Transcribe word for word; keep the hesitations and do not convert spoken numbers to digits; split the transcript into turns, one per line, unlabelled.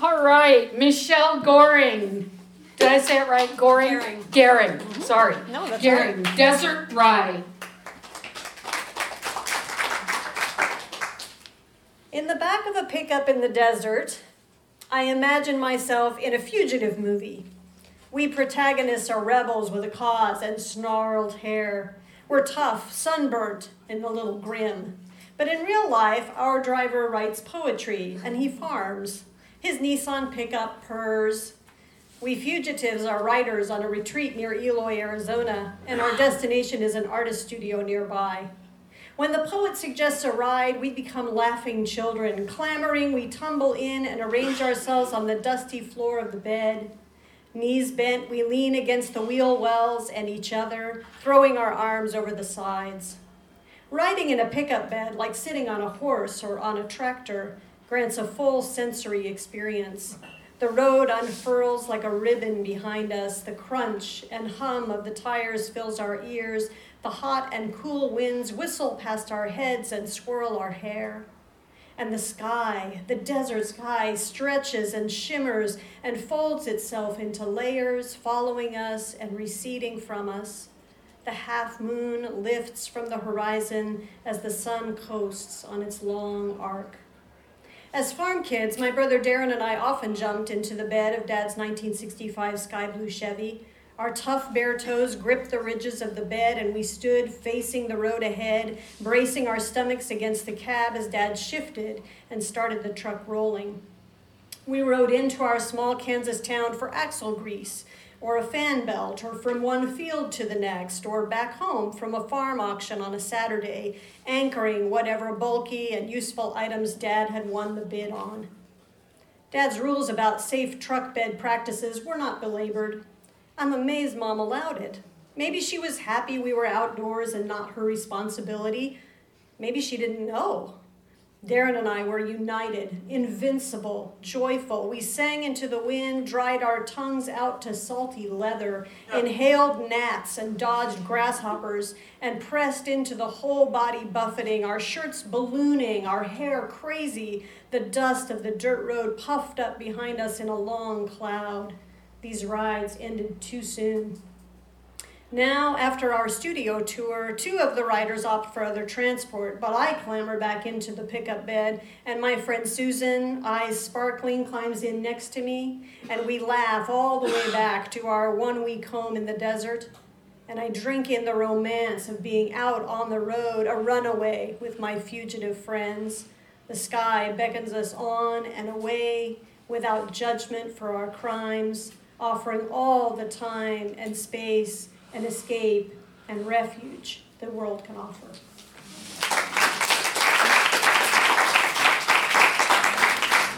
All right, Michelle Goring. Did I say it right? Goring?
Garing.
Garing. Mm-hmm. Sorry.
No, that's
Garing.
right.
Desert Rye.
In the back of a pickup in the desert, I imagine myself in a fugitive movie. We protagonists are rebels with a cause and snarled hair. We're tough, sunburnt, and a little grim. But in real life, our driver writes poetry, and he farms. His Nissan pickup purrs. We fugitives are writers on a retreat near Eloy, Arizona, and our destination is an artist studio nearby. When the poet suggests a ride, we become laughing children. Clamoring, we tumble in and arrange ourselves on the dusty floor of the bed. Knees bent, we lean against the wheel wells and each other, throwing our arms over the sides. Riding in a pickup bed, like sitting on a horse or on a tractor, grants a full sensory experience. The road unfurls like a ribbon behind us. The crunch and hum of the tires fills our ears. The hot and cool winds whistle past our heads and swirl our hair. And the sky, the desert sky, stretches and shimmers and folds itself into layers, following us and receding from us. The half moon lifts from the horizon as the sun coasts on its long arc. As farm kids, my brother Darren and I often jumped into the bed of Dad's nineteen sixty-five sky blue Chevy. Our tough bare toes gripped the ridges of the bed, and we stood facing the road ahead, bracing our stomachs against the cab as Dad shifted and started the truck rolling. We rode into our small Kansas town for axle grease, or a fan belt, or from one field to the next, or back home from a farm auction on a Saturday, anchoring whatever bulky and useful items Dad had won the bid on. Dad's rules about safe truck bed practices were not belabored. I'm amazed Mom allowed it. Maybe she was happy we were outdoors and not her responsibility. Maybe she didn't know. Darren and I were united, invincible, joyful. We sang into the wind, dried our tongues out to salty leather, inhaled gnats and dodged grasshoppers, and pressed into the whole body buffeting, our shirts ballooning, our hair crazy. The dust of the dirt road puffed up behind us in a long cloud. These rides ended too soon. Now, after our studio tour, two of the riders opt for other transport, but I clamber back into the pickup bed, and my friend Susan, eyes sparkling, climbs in next to me, and we laugh all the way back to our one-week home in the desert, and I drink in the romance of being out on the road, a runaway with my fugitive friends. The sky beckons us on and away without judgment for our crimes, offering all the time and space and escape and refuge the world can offer.